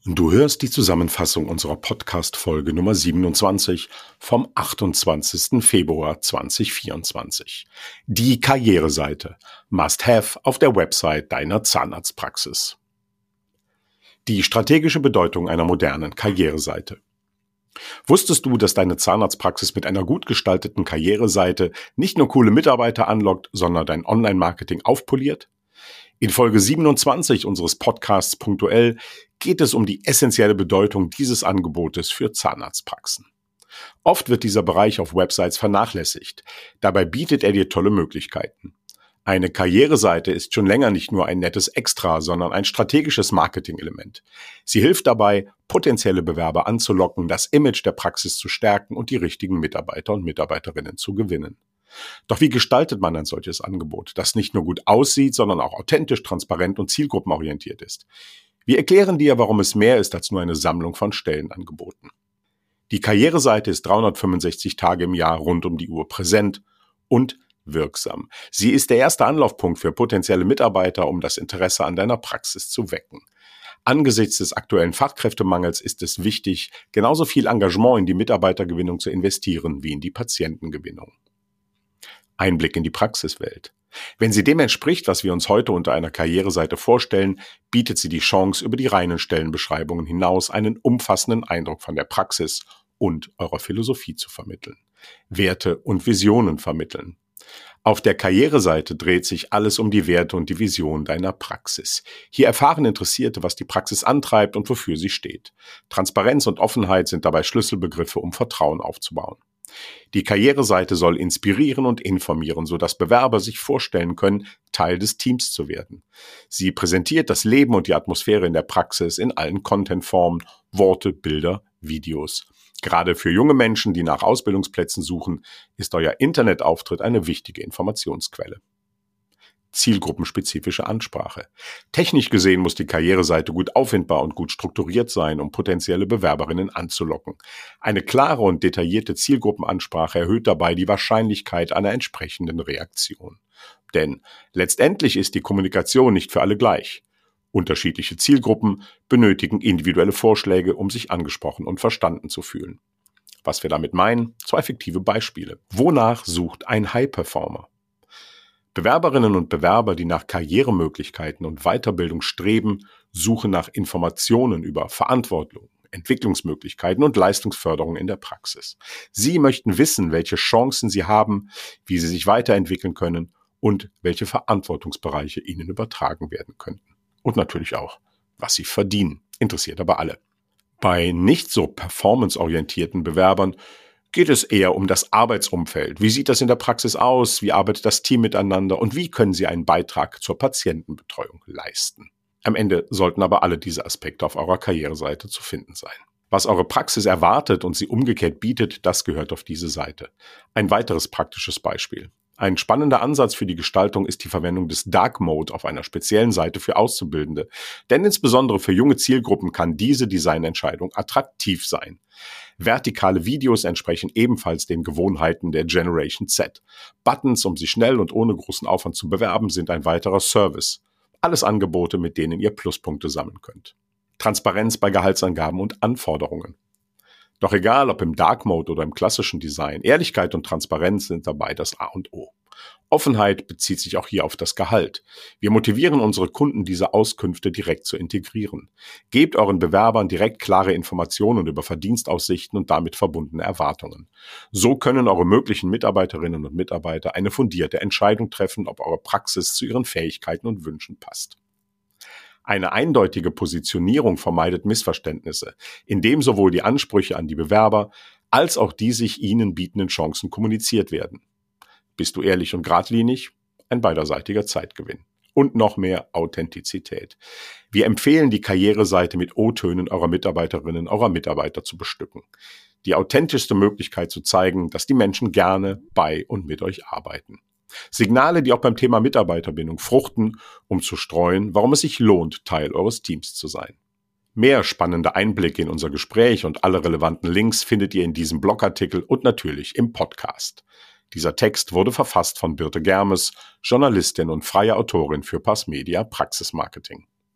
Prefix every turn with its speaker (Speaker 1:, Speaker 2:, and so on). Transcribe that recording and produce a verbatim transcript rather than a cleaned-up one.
Speaker 1: Du hörst die Zusammenfassung unserer Podcast-Folge Nummer siebenundzwanzig vom achtundzwanzigsten Februar zweitausendvierundzwanzig. Die Karriereseite. Must-have auf der Website deiner Zahnarztpraxis. Die strategische Bedeutung einer modernen Karriereseite. Wusstest du, dass deine Zahnarztpraxis mit einer gut gestalteten Karriereseite nicht nur coole Mitarbeiter anlockt, sondern dein Online-Marketing aufpoliert? In Folge siebenundzwanzig unseres Podcasts Punktuell geht es um die essentielle Bedeutung dieses Angebotes für Zahnarztpraxen. Oft wird dieser Bereich auf Websites vernachlässigt. Dabei bietet er dir tolle Möglichkeiten. Eine Karriereseite ist schon länger nicht nur ein nettes Extra, sondern ein strategisches Marketingelement. Sie hilft dabei, potenzielle Bewerber anzulocken, das Image der Praxis zu stärken und die richtigen Mitarbeiter und Mitarbeiterinnen zu gewinnen. Doch wie gestaltet man ein solches Angebot, das nicht nur gut aussieht, sondern auch authentisch, transparent und zielgruppenorientiert ist? Wir erklären dir, warum es mehr ist als nur eine Sammlung von Stellenangeboten. Die Karriereseite ist dreihundertfünfundsechzig Tage im Jahr rund um die Uhr präsent und wirksam. Sie ist der erste Anlaufpunkt für potenzielle Mitarbeiter, um das Interesse an deiner Praxis zu wecken. Angesichts des aktuellen Fachkräftemangels ist es wichtig, genauso viel Engagement in die Mitarbeitergewinnung zu investieren wie in die Patientengewinnung. Einblick in die Praxiswelt. Wenn sie dem entspricht, was wir uns heute unter einer Karriereseite vorstellen, bietet sie die Chance, über die reinen Stellenbeschreibungen hinaus einen umfassenden Eindruck von der Praxis und eurer Philosophie zu vermitteln. Werte und Visionen vermitteln. Auf der Karriereseite dreht sich alles um die Werte und die Vision deiner Praxis. Hier erfahren Interessierte, was die Praxis antreibt und wofür sie steht. Transparenz und Offenheit sind dabei Schlüsselbegriffe, um Vertrauen aufzubauen. Die Karriereseite soll inspirieren und informieren, sodass Bewerber sich vorstellen können, Teil des Teams zu werden. Sie präsentiert das Leben und die Atmosphäre in der Praxis in allen Contentformen, Worte, Bilder, Videos. Gerade für junge Menschen, die nach Ausbildungsplätzen suchen, ist euer Internetauftritt eine wichtige Informationsquelle. Zielgruppenspezifische Ansprache. Technisch gesehen muss die Karriereseite gut auffindbar und gut strukturiert sein, um potenzielle Bewerberinnen anzulocken. Eine klare und detaillierte Zielgruppenansprache erhöht dabei die Wahrscheinlichkeit einer entsprechenden Reaktion. Denn letztendlich ist die Kommunikation nicht für alle gleich. Unterschiedliche Zielgruppen benötigen individuelle Vorschläge, um sich angesprochen und verstanden zu fühlen. Was wir damit meinen? Zwei fiktive Beispiele. Wonach sucht ein High-Performer? Bewerberinnen und Bewerber, die nach Karrieremöglichkeiten und Weiterbildung streben, suchen nach Informationen über Verantwortung, Entwicklungsmöglichkeiten und Leistungsförderung in der Praxis. Sie möchten wissen, welche Chancen sie haben, wie sie sich weiterentwickeln können und welche Verantwortungsbereiche ihnen übertragen werden könnten. Und natürlich auch, was sie verdienen. Interessiert aber alle. Bei nicht so performanceorientierten Bewerbern geht es eher um das Arbeitsumfeld. Wie sieht das in der Praxis aus? Wie arbeitet das Team miteinander? Und wie können sie einen Beitrag zur Patientenbetreuung leisten? Am Ende sollten aber alle diese Aspekte auf eurer Karriereseite zu finden sein. Was eure Praxis erwartet und sie umgekehrt bietet, das gehört auf diese Seite. Ein weiteres praktisches Beispiel. Ein spannender Ansatz für die Gestaltung ist die Verwendung des Dark Mode auf einer speziellen Seite für Auszubildende. Denn insbesondere für junge Zielgruppen kann diese Designentscheidung attraktiv sein. Vertikale Videos entsprechen ebenfalls den Gewohnheiten der Generation Z. Buttons, um sie schnell und ohne großen Aufwand zu bewerben, sind ein weiterer Service. Alles Angebote, mit denen ihr Pluspunkte sammeln könnt. Transparenz bei Gehaltsangaben und Anforderungen. Doch egal, ob im Dark Mode oder im klassischen Design, Ehrlichkeit und Transparenz sind dabei das A und O. Offenheit bezieht sich auch hier auf das Gehalt. Wir motivieren unsere Kunden, diese Auskünfte direkt zu integrieren. Gebt euren Bewerbern direkt klare Informationen über Verdienstaussichten und damit verbundene Erwartungen. So können eure möglichen Mitarbeiterinnen und Mitarbeiter eine fundierte Entscheidung treffen, ob eure Praxis zu ihren Fähigkeiten und Wünschen passt. Eine eindeutige Positionierung vermeidet Missverständnisse, indem sowohl die Ansprüche an die Bewerber als auch die sich ihnen bietenden Chancen kommuniziert werden. Bist du ehrlich und geradlinig? Ein beiderseitiger Zeitgewinn. Und noch mehr Authentizität. Wir empfehlen, die Karriereseite mit O-Tönen eurer Mitarbeiterinnen, eurer Mitarbeiter zu bestücken. Die authentischste Möglichkeit zu zeigen, dass die Menschen gerne bei und mit euch arbeiten. Signale, die auch beim Thema Mitarbeiterbindung fruchten, um zu streuen, warum es sich lohnt, Teil eures Teams zu sein. Mehr spannende Einblicke in unser Gespräch und alle relevanten Links findet ihr in diesem Blogartikel und natürlich im Podcast. Dieser Text wurde verfasst von Birte Germes, Journalistin und freie Autorin für Passmedia Praxismarketing.